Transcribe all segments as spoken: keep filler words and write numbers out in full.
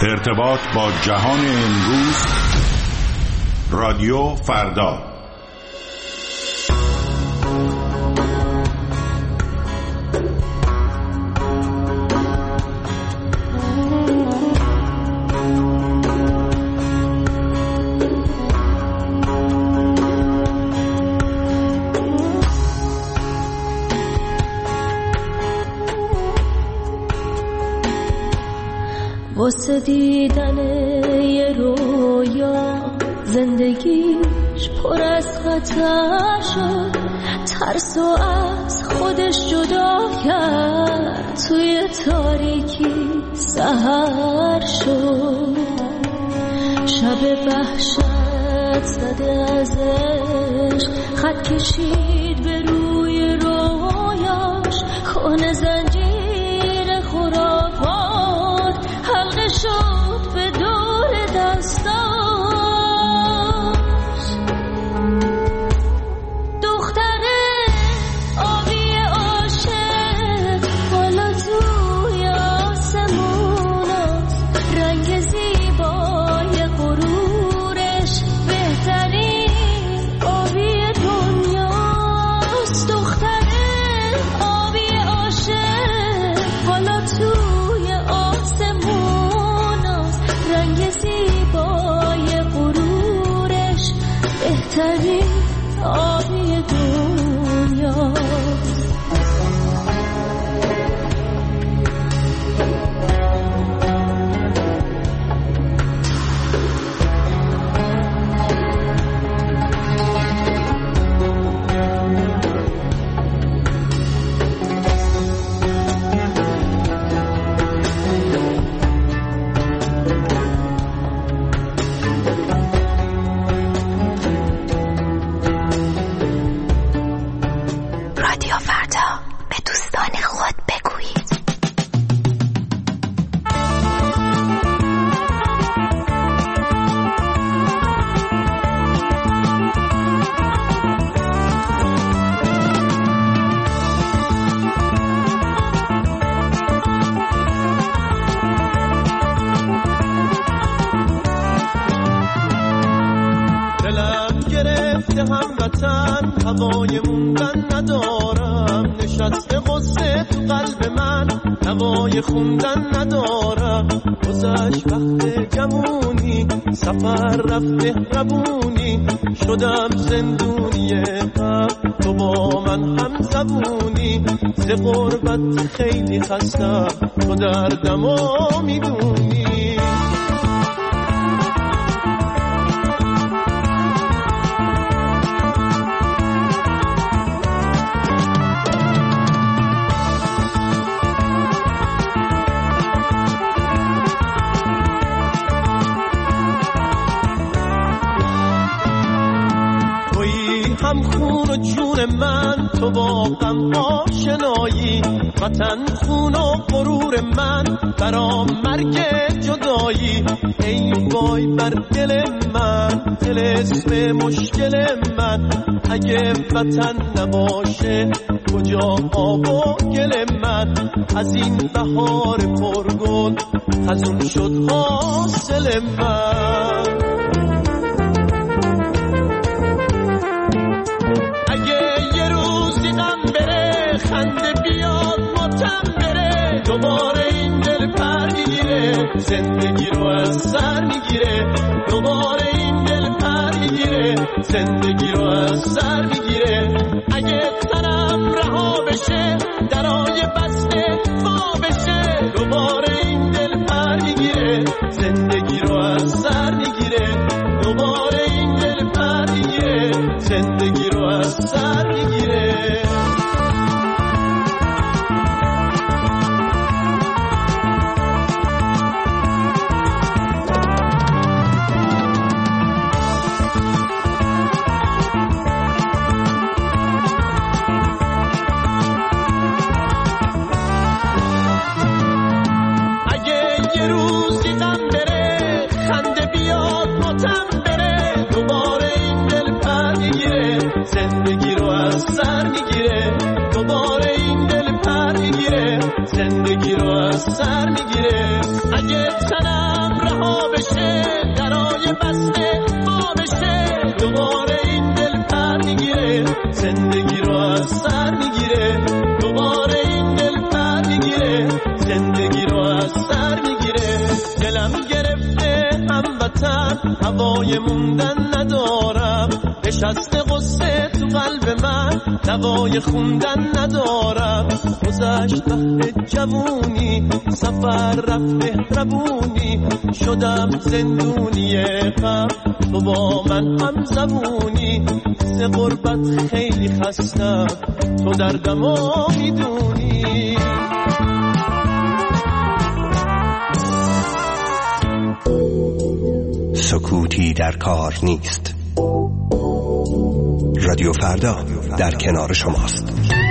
ارتباط با جهان امروز، رادیو فردا. واسه دیدن یه رویا زندگیش پر از خطر شد، ترس و از خودش جدا کرد، توی تاریکی سحر شد. شب وحشت زده از عشق خط کشید به روی رویاش، کنه زنجیر خرافات حلقه شد به دور دستاش. دختره آبی عاشق حالا توی آسموناست، رنگ زیبای غرورش بهترین آبی دنیاست. دختره آبی عاشق حالا توی آسموناست، رنگ زیبای غرورش بهترین آبی دنیاست. هموطن هوای موندن ندارم، نشسته غصه تو قلب من هوای خوندن ندارم. گذشت وقت جوونی، سفر رفته ربونی، شدم زندونی غم، تو با من هم زبونی. ز غربت خیلی خستم، تو دردمو میدونی. هم خون و جون من، تو با غم آشنایی، وطن خون و غرور من، برام مرگ جدایی. ای وای بر دل من، دل اسم مشکل من، اگه وطن نباشه کجا آب و گل من. از این بهار پرگل خزون شد حاصل من. خنده بیاد ماتم بره، دوباره این دل پر میگیره، زندگی رو از سر میگیره. دوباره این دل پر میگیره، زندگی رو از سر میگیره. اگه تنم رها بشه، درای بسته وا بشه، دوباره این دل پر میگیره، زندگی رو از سر میگیره. دوباره این دل پر میگیره، زندگی رو از سر میگیره. زندگی رو از سر میگیره، دوباره این دل پر میگیره، زندگی رو از سر میگیره. اگه تنم رها بشه، درای بسته با بشه، دوباره این دل پر میگیره، زندگی رو از سر میگیره، دوباره این دل پر میگیره، زندگی رو از سر میگیره. دلم گرفته هموطن، هوای موندن ندارم، نشسته قصه تو قلب من، دوای خوندن ندارم. گذشت وقت جوونی، سفر رفت ربونی، شدم زندونی غم، تو با من هم زبونی. ز غربت خیلی خستم، تو دردمو میدونی. سکوتی در کار نیست. رادیو فردا در کنار شماست.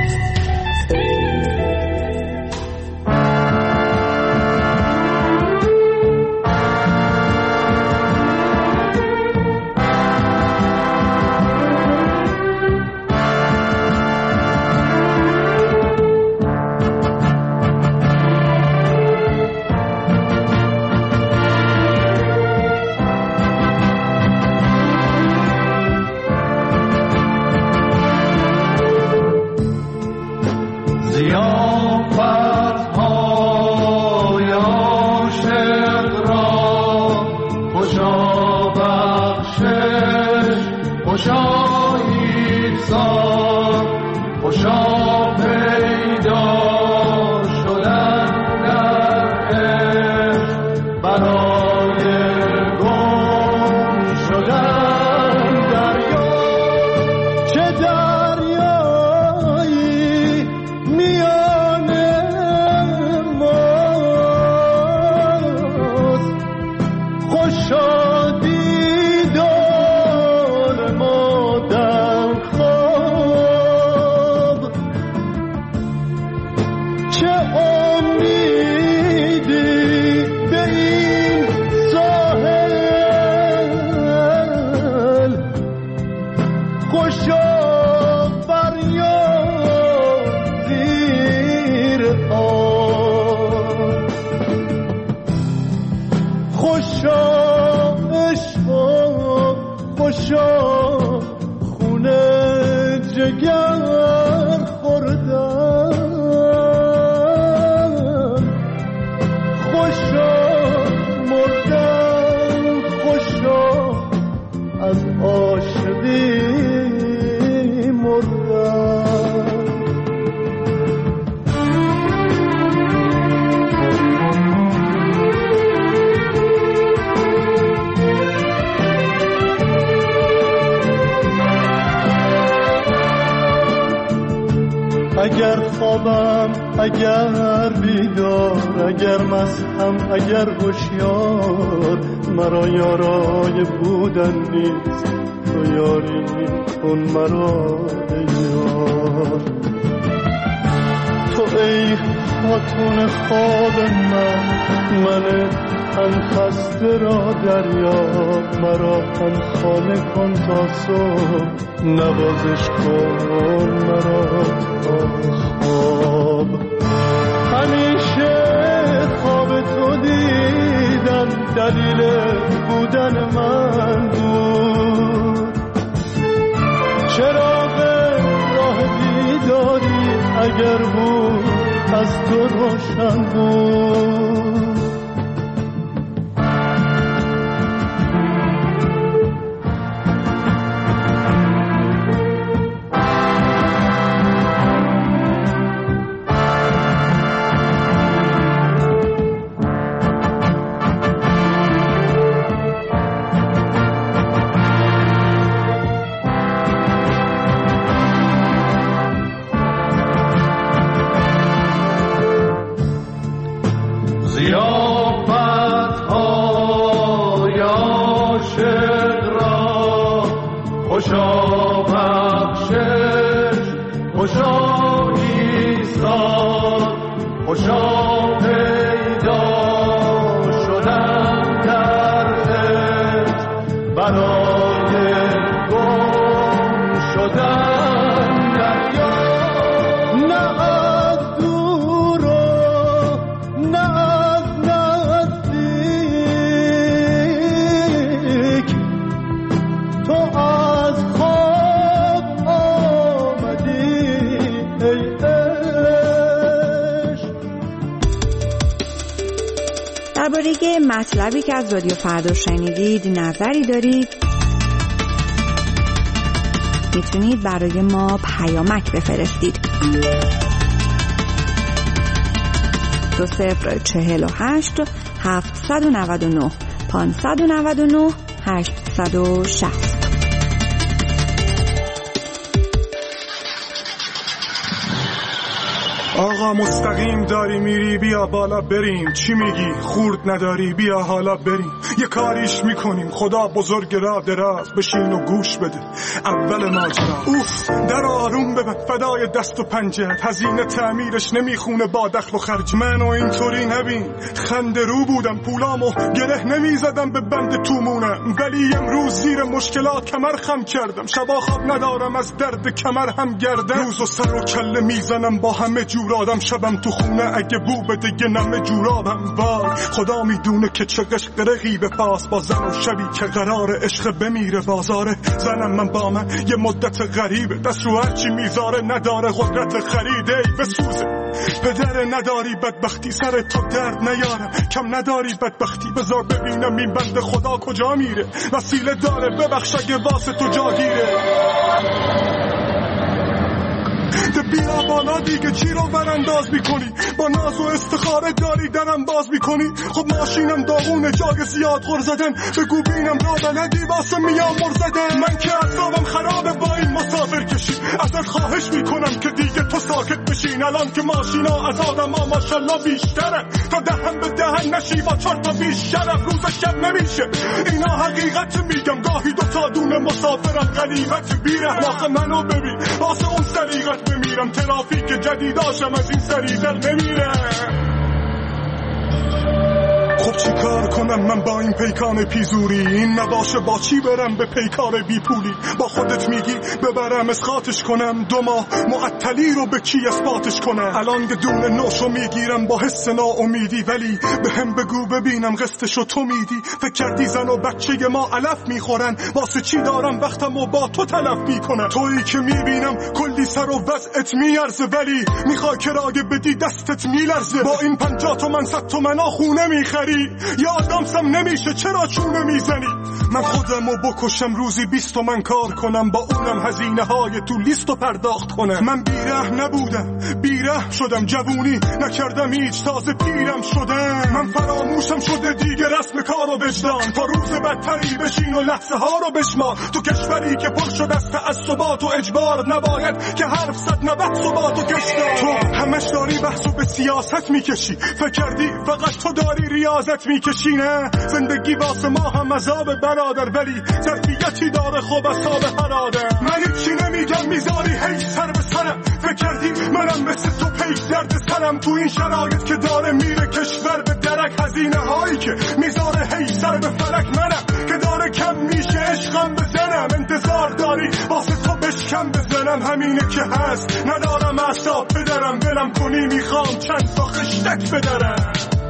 اگر خوابم، اگر بیدار، اگر مستم، اگر هوشیار، مرا یارای بودن نیست، تو یاری کن مرا ای یار. تو ای خاتون خواب من، من تن خسته را دریاب، مرا تن خانه کن تا صبح، نوازش کن مرا تا خواب. همیشه خواب تو دیدم، دلیل بودن من بود، چراغ راه بیداری اگر بود از تو روشن بود. درباره مطلبی که از رادیو فردا شنیدید نظری دارید میتونید برای ما پیامک بفرستید. دو صفر چهل و هشت هفتصد و نود و نه پانصد و نود و نه هشتصد و شصت. آقا مستقیم داری میری بیا بالا بریم، چی میگی خورد نداری بیا حالا بریم، یه کاریش میکنیم خدا بزرگ را دراز، بشین و گوش بده اول ماجرا. اوف در آروم ببند فدای دست و پنجت، هزینه تعمیرش نمیخونه با دخل و خرج. منو اینطوری نبین خنده رو بودم، پولامو گره نمیزدم به بند تومونم، ولی امروز زیر مشکلات کمر خم کردم، شبا خواب ندارم از درد کمر هم گردم، روز و سر و کله میزنم با همه جور آدم، شبم تو خونه اگه بو بده یه نمه جورابم. وای خدا میدونه که چه قشق رقیب پاس با زن و شبی که قرار عشق بمیره بازاره. زنم من با من یه مدت غریبه، دست رو هرچی میذاره نداره قدرت خریده، ای بسوزه پدر نداری بدبختی سر تو درد نیارم، کم نداری بدبختی بذار ببینم این بنده خدا کجا میره، وسیله داره ببخش اگه واسه تو جاگیره. بیا بالا دیگه چی رو برانداز میکنی، با ناز و استخاره داری درم باز میکنی. خب ماشینم داغونه جای زیاد غر زدن، بگو بینم را بلدی واسه میام مر زدن. من که اعصابم خرابه با این مسافر کشی، ازت خواهش میکنم که دیگه تو ساکت بشین، الان که ماشینا از آدم ها ماشالله بیشتره، تا دهن به دهن نشی با چار تا بیش شرف روز شب نمیشه. اینا حقیقت میگم گاهی دو تا دونه مسافرم غنیمت بیره، واقع منو ببین واسه اون سریقت بمیرم، ترافیک جدیداشم از این سریع‌تر نمیره. خب چی کار کنم من با این پیکان پیزوری، این نباشه با چی برم به پیکار بی پولی. با خودت میگی ببرم اسقاطش کنم، دو ماه معطلی رو به کی اثباتش کنم. الان بدون نوشو میگیرم با حس ناامیدی، ولی به هم بگو ببینم قسطشو تو میدی. فکر کردی زن و بچه ما علف میخورن، واسه چی دارم وقتمو با تو تلف میکنم. تویی که میبینم کلی سر و وضعت میارزه، ولی میخوای کرایه بدی دستت میلرزه. با این پنجاه تومن صد تومن خونه میخری، یا آدمسم نمیشه چرا چونه میزنی. من خودمو بکشم روزی بیست تومن کار کنم، با اونم هزینه های تو لیستو پرداخت کنم. من بیره نبودم بیره شدم، جوونی نکردم هیچ تازه پیرم شدم. من فراموشم شده دیگه رسم کار و وجدان، تا روز بدتری بشین و لحظه ها رو بشمار. تو کشوری که پر شده است تعصبات و اجبار، نباید که حرف زد نبت ثبات و کشدار. تو همش داری بحثو به سیاست میکشی، فکر کردی فقط تو داری ریاضت میکشی. نه زندگی واسه ما هم عذاب برادر، ولی ظرفیتی داره خوب اصاب برادر. من هیچی نمیگم میذاری هی سر به سرم، فکر کردی منم مثل تو پیش درد سرم. تو این شرایط که داره میره کشور به درک، هزینه هایی که میذاره هی سر به فلک. منم که داره کم میشه عشقم بزنم، انتظار داری واسه تو بشکم بزنم. همینه که هست ندارم اعصاب بدرم، دلم کنی میخوام چند تا خشتک بدرم.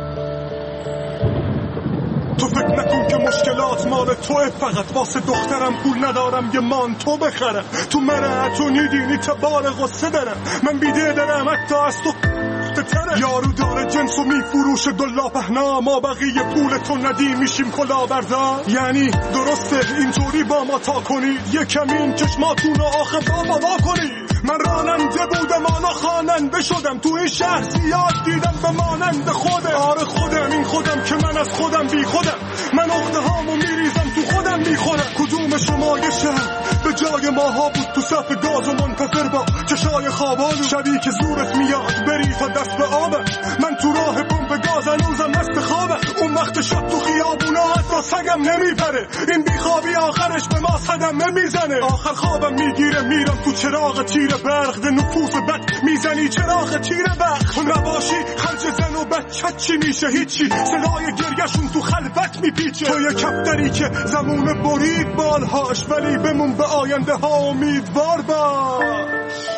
تو فکر نکن که مشکلات مال توه، فقط واسه دخترم پول ندارم یه مانتو بخرم. تو مرعتو نیدینی تبار غصه دارم، من بیده دارم حتی از تو تره. یارو داره جنسو میفروشه دلا پهنا، ما بقیه پول تو ندیم میشیم کلا بردار. یعنی درسته اینطوری با ما تا کنید، یه کمین چشماتون رو آخه بابا وا کنید. من راننده بودم آنا خواننده شدم، تو این شهر زیاد دیدم به مانند خودم. آره خودم این خودم که من از خودم بی خودم، من اخته هامو میریزم تو خودم میخورم. کدوم شما یه شهر به جای ماها بود تو صف گاز و منتظر با چشای خوابالو، شبی که زورت میاد بری تا دست به آبم. من تو راه بمب گاز هنوزم مست خوابم، اون وقت شب تو خیابونا حتی سگم نمیپره. این بیخوابی آخرش به ما صدم نمیزنه، آخر خوابم میگیره میرم تو چراغ تیر برق، ده نفوس بد میزنی چراغ تیر برق. تو نباشی خرج زن و بچت چی میشه هیچی، صدای گریهشون تو خلوت میپیچه. تو یه کفتری که زمونه برید بالهاش، ولی بمون به آینده ها امیدوار باش.